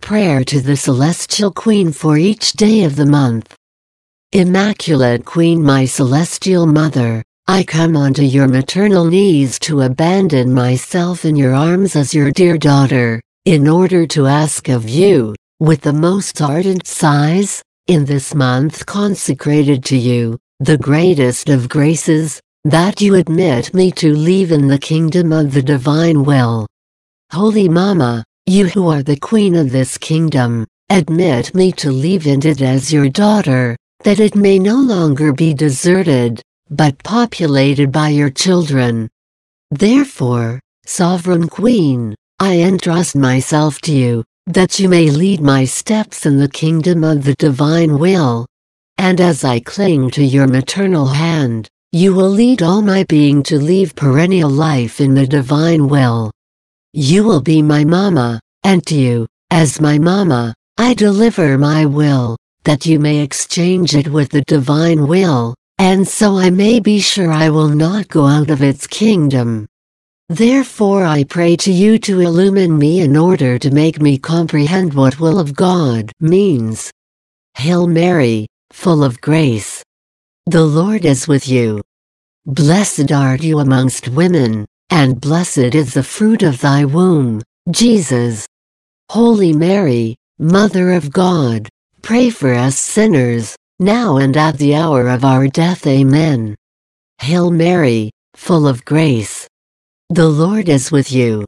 prayer to the Celestial Queen for each day of the month. Immaculate Queen, my Celestial Mother, I come onto your maternal knees to abandon myself in your arms as your dear daughter, in order to ask of you, with the most ardent sighs, in this month consecrated to you, the greatest of graces, that you admit me to live in the kingdom of the divine will. Holy Mama, you who are the queen of this kingdom, admit me to live in it as your daughter, that it may no longer be deserted, but populated by your children. Therefore, Sovereign Queen, I entrust myself to you, that you may lead my steps in the kingdom of the divine will. And as I cling to your maternal hand, you will lead all my being to live perennial life in the divine will. You will be my Mama, and to you, as my Mama, I deliver my will, that you may exchange it with the divine will, and so I may be sure I will not go out of its kingdom. Therefore I pray to you to illumine me in order to make me comprehend what will of God means. Hail Mary, full of grace. The Lord is with you. Blessed art you amongst women, and blessed is the fruit of thy womb, Jesus. Holy Mary, Mother of God, pray for us sinners, now and at the hour of our death. Amen. Hail Mary, full of grace. The Lord is with you.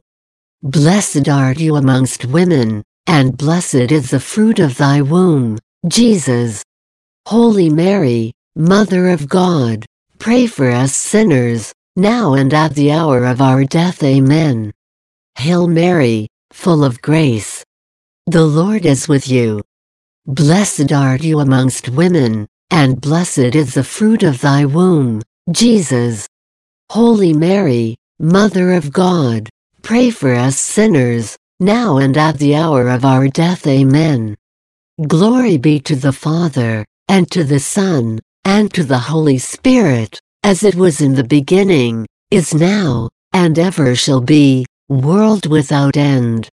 Blessed art you amongst women, and blessed is the fruit of thy womb, Jesus. Holy Mary, Mother of God, pray for us sinners, now and at the hour of our death. Amen. Hail Mary, full of grace. The Lord is with you. Blessed art you amongst women, and blessed is the fruit of thy womb, Jesus. Holy Mary, Mother of God, pray for us sinners, now and at the hour of our death. Amen. Glory be to the Father, and to the Son, and to the Holy Spirit, as it was in the beginning, is now, and ever shall be, world without end.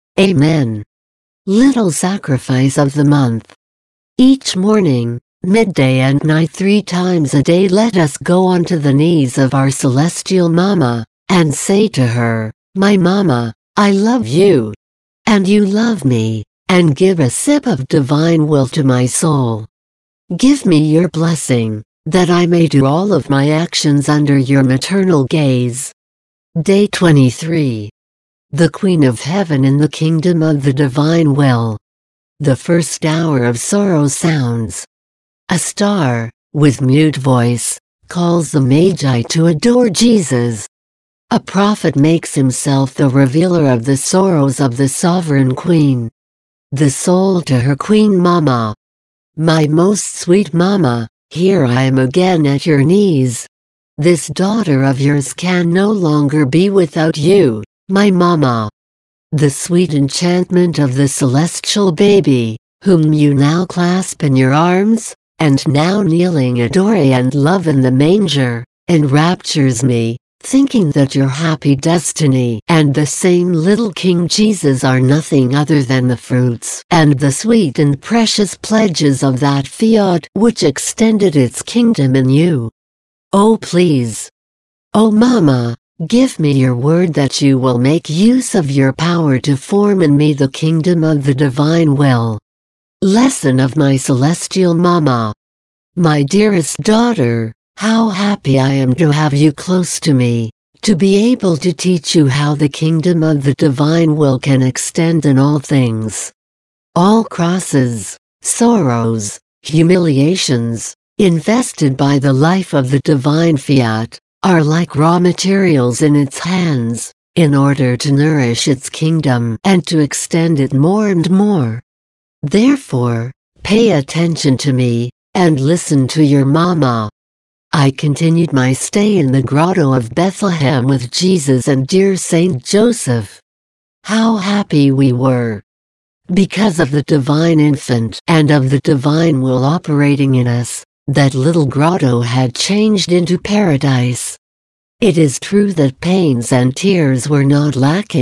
Amen. Little Sacrifice of the Month. Each morning, midday and night 3 times a day let us go onto the knees of our Celestial Mama, and say to her, My Mama, I love you. And you love me, and give a sip of divine will to my soul. Give me your blessing, that I may do all of my actions under your maternal gaze. Day 23. The Queen of Heaven in the Kingdom of the Divine Will. The first hour of sorrow sounds. A star, with mute voice, calls the Magi to adore Jesus. A prophet makes himself the revealer of the sorrows of the Sovereign Queen. The soul to her Queen Mama. My most sweet Mama, here I am again at your knees. This daughter of yours can no longer be without you, my Mama. The sweet enchantment of the celestial baby, whom you now clasp in your arms, and now kneeling adore and love in the manger, enraptures me, thinking that your happy destiny and the same little King Jesus are nothing other than the fruits and the sweet and precious pledges of that fiat which extended its kingdom in you. Oh please, oh Mama, give me your word that you will make use of your power to form in me the kingdom of the divine will. Lesson of my Celestial Mama. My dearest daughter, how happy I am to have you close to me, to be able to teach you how the kingdom of the divine will can extend in all things. All crosses, sorrows, humiliations, invested by the life of the divine fiat, are like raw materials in its hands, in order to nourish its kingdom and to extend it more and more. Therefore, pay attention to me, and listen to your Mama. I continued my stay in the grotto of Bethlehem with Jesus and dear Saint Joseph. How happy we were! Because of the divine infant and of the divine will operating in us, that little grotto had changed into paradise. It is true that pains and tears were not lacking,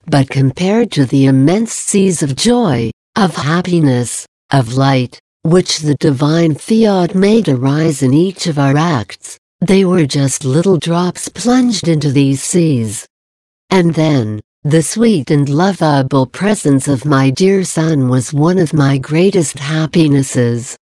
but compared to the immense seas of joy, of happiness, of light, which the divine fiat made arise in each of our acts, they were just little drops plunged into these seas. And then, the sweet and lovable presence of my dear son was one of my greatest happinesses.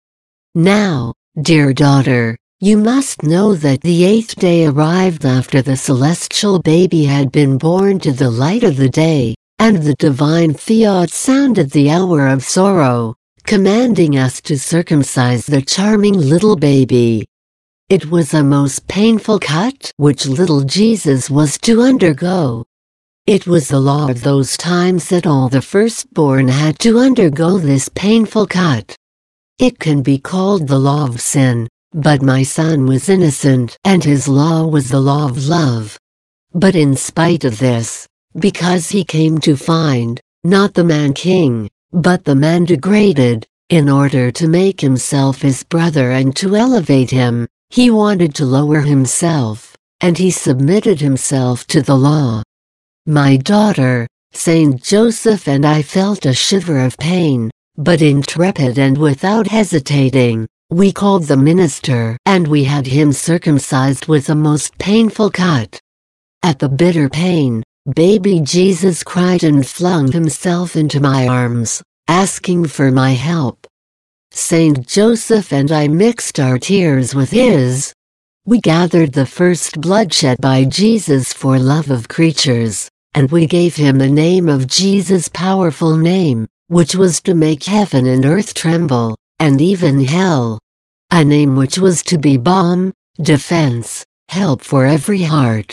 Now, dear daughter, you must know that the 8th day arrived after the celestial baby had been born to the light of the day, and the divine fiat sounded the hour of sorrow, commanding us to circumcise the charming little baby. It was a most painful cut which little Jesus was to undergo. It was the law of those times that all the firstborn had to undergo this painful cut. It can be called the law of sin, but my son was innocent and his law was the law of love. But in spite of this, because he came to find, not the man king, but the man degraded, in order to make himself his brother and to elevate him, he wanted to lower himself, and he submitted himself to the law. My daughter, Saint Joseph and I felt a shiver of pain, but intrepid and without hesitating, we called the minister and we had him circumcised with a most painful cut. At the bitter pain, baby Jesus cried and flung himself into my arms, asking for my help. Saint Joseph and I mixed our tears with his. We gathered the first blood shed by Jesus for love of creatures, and we gave him the name of Jesus' powerful name, which was to make heaven and earth tremble, and even hell. A name which was to be balm, defense, help for every heart.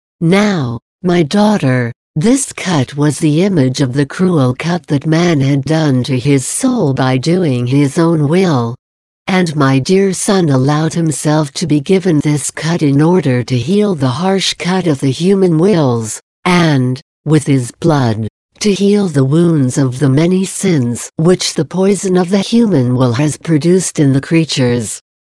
Now, my daughter, this cut was the image of the cruel cut that man had done to his soul by doing his own will. And my dear son allowed himself to be given this cut in order to heal the harsh cut of the human wills, and, with his blood, to heal the wounds of the many sins which the poison of the human will has produced in the creatures.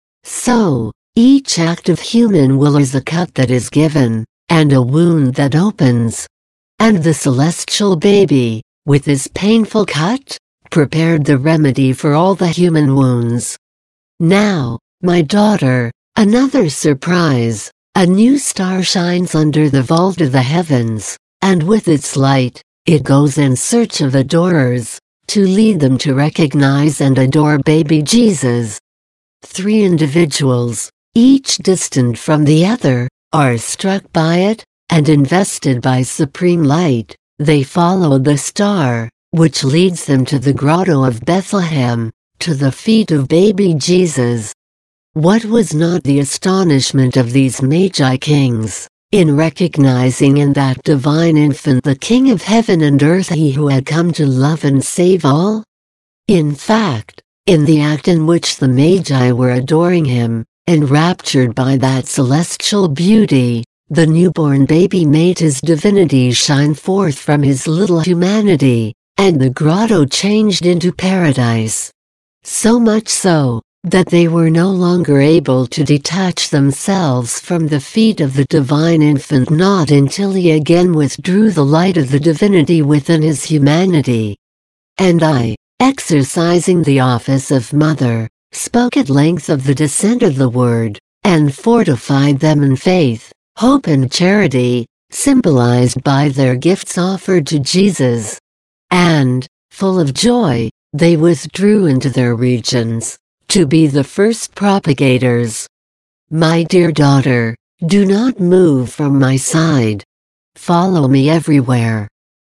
So, each act of human will is a cut that is given, and a wound that opens. And the celestial baby, with his painful cut, prepared the remedy for all the human wounds. Now, my daughter, another surprise, a new star shines under the vault of the heavens, and with its light, it goes in search of adorers, to lead them to recognize and adore baby Jesus. 3 individuals, each distant from the other, are struck by it, and invested by supreme light, they follow the star, which leads them to the grotto of Bethlehem, to the feet of baby Jesus. What was not the astonishment of these Magi kings, in recognizing in that divine infant the King of heaven and earth, he who had come to love and save all? In fact, in the act in which the Magi were adoring him, enraptured by that celestial beauty, the newborn baby made his divinity shine forth from his little humanity, and the grotto changed into paradise. So much so, that they were no longer able to detach themselves from the feet of the divine infant, not until he again withdrew the light of the divinity within his humanity. And I, exercising the office of mother, spoke at length of the descent of the Word, and fortified them in faith, hope and charity, symbolized by their gifts offered to Jesus. And, full of joy, they withdrew into their regions, to be the first propagators. My dear daughter, do not move from my side. Follow me everywhere.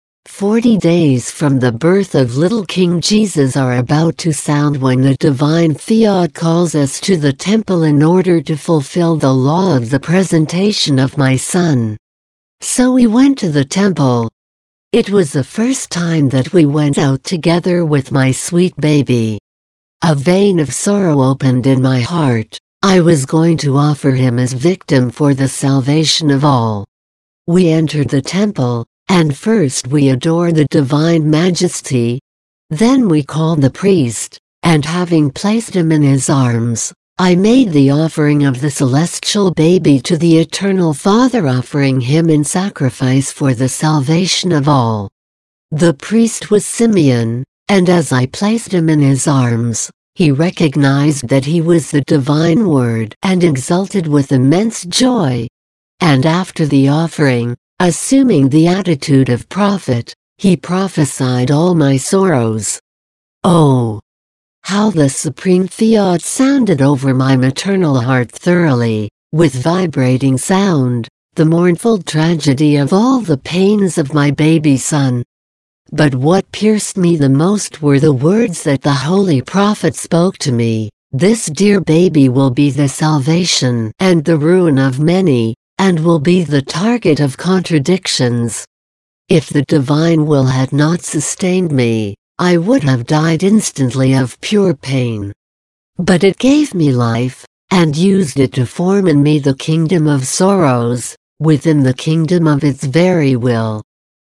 40 days from the birth of little King Jesus are about to sound when the divine fiat calls us to the temple in order to fulfill the law of the presentation of my son. So we went to the temple. It was the first time that we went out together with my sweet baby. A vein of sorrow opened in my heart. I was going to offer him as victim for the salvation of all. We entered the temple, and first we adored the divine majesty. Then we called the priest, and having placed him in his arms, I made the offering of the celestial baby to the eternal Father, offering him in sacrifice for the salvation of all. The priest was Simeon, and as I placed him in his arms, he recognized that he was the divine Word and exulted with immense joy. And after the offering, assuming the attitude of prophet, he prophesied all my sorrows. Oh, how the supreme fiat sounded over my maternal heart thoroughly, with vibrating sound, the mournful tragedy of all the pains of my baby son. But what pierced me the most were the words that the holy prophet spoke to me. This dear baby will be the salvation and the ruin of many, and will be the target of contradictions. If the divine will had not sustained me, I would have died instantly of pure pain. But it gave me life, and used it to form in me the kingdom of sorrows, within the kingdom of its very will.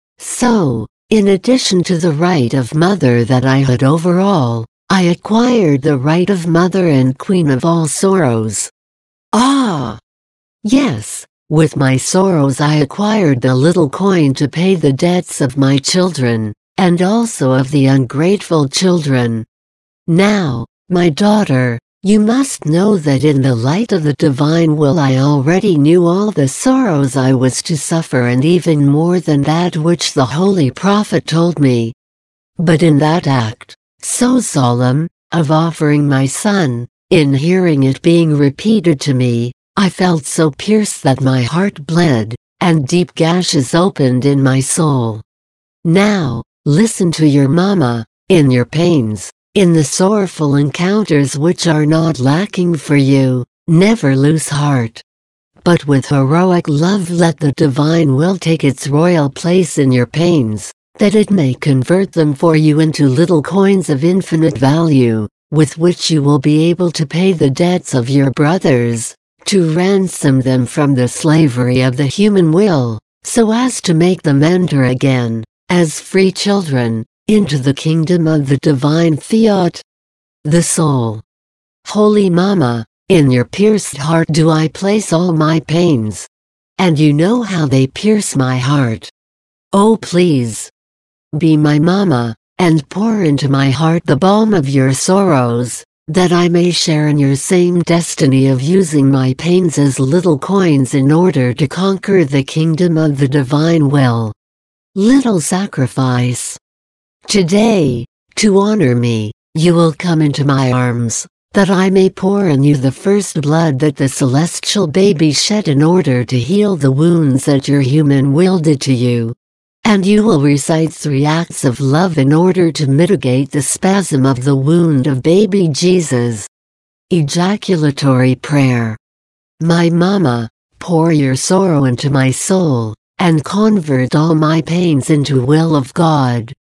So, in addition to the right of mother that I had over all, I acquired the right of mother and queen of all sorrows. Ah! Yes, with my sorrows I acquired the little coin to pay the debts of my children, and also of the ungrateful children. Now, my daughter, you must know that in the light of the divine will I already knew all the sorrows I was to suffer and even more than that which the holy prophet told me. But in that act, so solemn, of offering my son, in hearing it being repeated to me, I felt so pierced that my heart bled, and deep gashes opened in my soul. Now, listen to your mama, in your pains. In the sorrowful encounters which are not lacking for you, never lose heart. But with heroic love let the divine will take its royal place in your pains, that it may convert them for you into little coins of infinite value, with which you will be able to pay the debts of your brothers, to ransom them from the slavery of the human will, so as to make them enter again, as free children, into the kingdom of the divine fiat. The soul. Holy Mama, in your pierced heart do I place all my pains. And you know how they pierce my heart. Oh please, be my Mama, and pour into my heart the balm of your sorrows, that I may share in your same destiny of using my pains as little coins in order to conquer the kingdom of the divine will. Little sacrifice. Today, to honor me, you will come into my arms, that I may pour in you the first blood that the celestial baby shed in order to heal the wounds that your human will did to you. And you will recite 3 acts of love in order to mitigate the spasm of the wound of baby Jesus. Ejaculatory prayer. My Mama, pour your sorrow into my soul, and convert all my pains into will of God,